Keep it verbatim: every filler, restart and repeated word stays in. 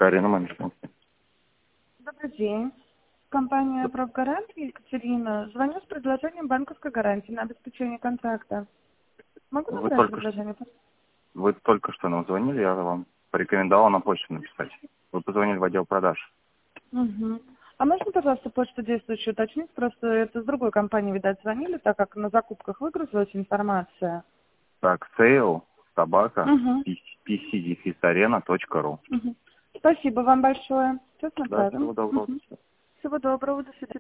Карина, менеджер. Добрый день. Компания «Профгарант», Екатерина. Звоню с предложением банковской гарантии на обеспечение контракта. Могу Вы набрать только, предложение? вы только что нам звонили, я вам порекомендовал на почту написать. Вы позвонили в отдел продаж. Угу. А можно, пожалуйста, почту действующую уточнить? Просто это с другой компании, видать, звонили, так как на закупках выгрузилась информация. Так, сейл, собака, Угу. пи си дефис арена точка ру. Угу. Спасибо вам большое. Сейчас Да, направим. всего доброго. Угу. Всего доброго. До свидания.